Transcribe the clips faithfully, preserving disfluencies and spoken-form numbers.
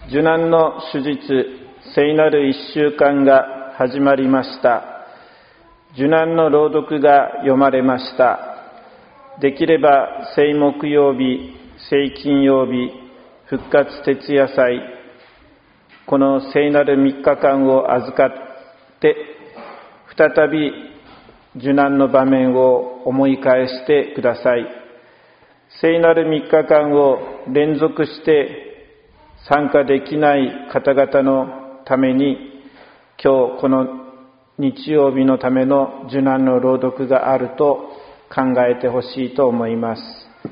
受難の主日、聖なる一週間が始まりました。受難の朗読が読まれました。できれば聖木曜日、聖金曜日、復活徹夜祭、この聖なる三日間を預かって、再び受難の場面を思い返してください。聖なる三日間を連続して参加できない方々のために、今日この日曜日のための受難の朗読があると考えてほしいと思います。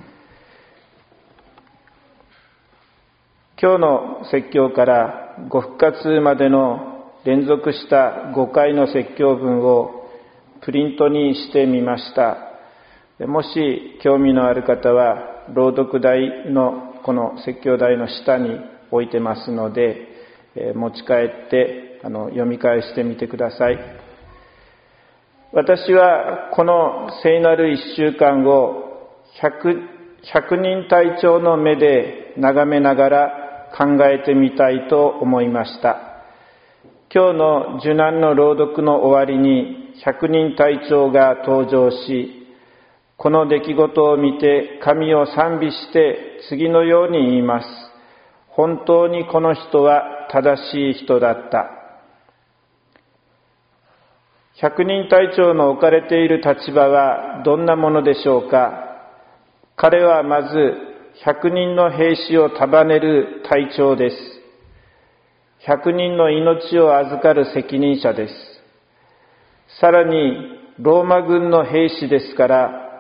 今日の説教からご復活までの連続したごかいの説教文をプリントにしてみました。もし興味のある方は朗読台のこの説教台の下に置いてますので、持ち帰ってあの読み返してみてください。私はこの聖なる一週間をひゃくにん隊長の目で眺めながら考えてみたいと思いました。今日の受難の朗読の終わりにひゃくにん隊長が登場し、この出来事を見て神を賛美して次のように言います。本当にこの人は正しい人だった。百人隊長の置かれている立場はどんなものでしょうか。彼はまず百人の兵士を束ねる隊長です。百人の命を預かる責任者です。さらにローマ軍の兵士ですから、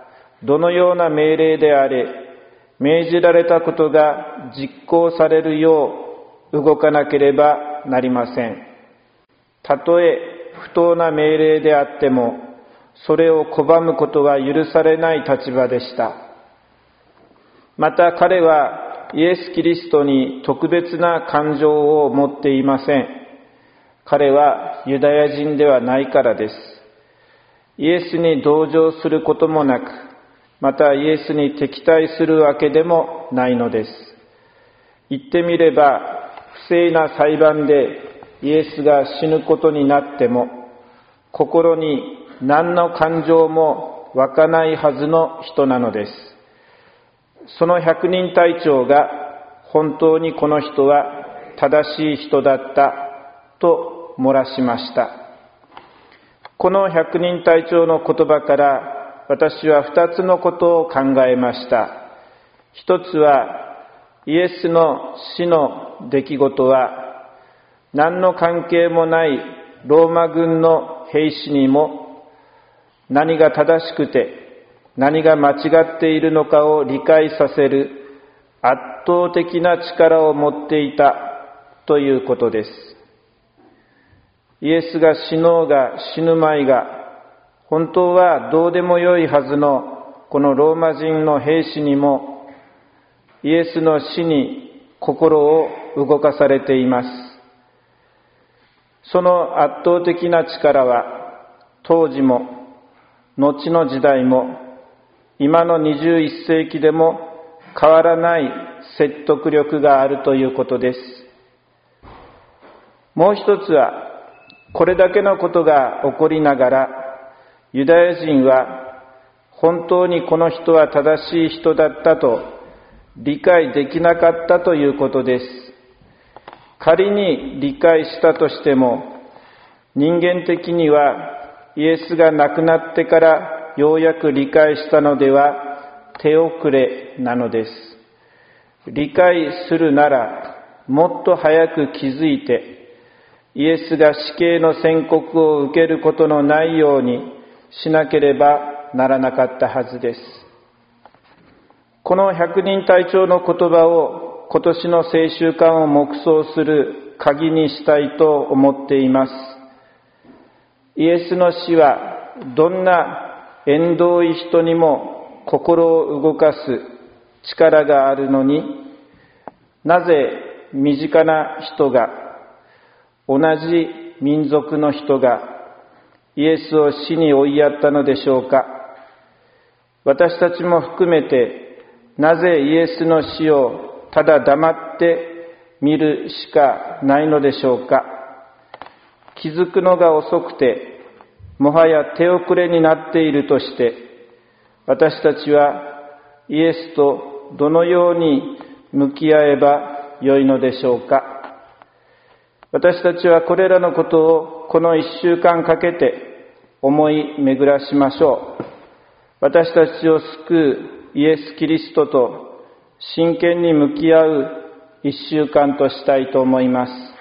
どのような命令であれ、命じられたことが実行されるよう動かなければなりません。たとえ不当な命令であっても、それを拒むことは許されない立場でした。また彼はイエス・キリストに特別な感情を持っていません。彼はユダヤ人ではないからです。イエスに同情することもなく、またイエスに敵対するわけでもないのです。言ってみれば、不正な裁判でイエスが死ぬことになっても、心に何の感情も湧かないはずの人なのです。その百人隊長が本当にこの人は正しい人だったと漏らしました。この百人隊長の言葉から私は二つのことを考えました。一つは、イエスの死の出来事は、何の関係もないローマ軍の兵士にも、何が正しくて、何が間違っているのかを理解させる圧倒的な力を持っていたということです。イエスが死のうが死ぬまいが、本当はどうでもよいはずのこのローマ人の兵士にもイエスの死に心を動かされています。その圧倒的な力は当時も後の時代も今のにじゅういっせいきでも変わらない説得力があるということです。もう一つは、これだけのことが起こりながらユダヤ人は本当にこの人は正しい人だったと理解できなかったということです。仮に理解したとしても、人間的にはイエスが亡くなってからようやく理解したのでは手遅れなのです。理解するならもっと早く気づいて、イエスが死刑の宣告を受けることのないようにしなければならなかったはずです。この百人隊長の言葉を今年の聖週間を黙想する鍵にしたいと思っています。イエスの死はどんな縁遠い人にも心を動かす力があるのに、なぜ身近な人が、同じ民族の人がイエスを死に追いやったのでしょうか。私たちも含めて、なぜイエスの死をただ黙って見るしかないのでしょうか。気づくのが遅くて、もはや手遅れになっているとして、私たちはイエスとどのように向き合えばよいのでしょうか。私たちはこれらのことをこの一週間かけて思い巡らしましょう。私たちを救うイエス・キリストと真剣に向き合う一週間としたいと思います。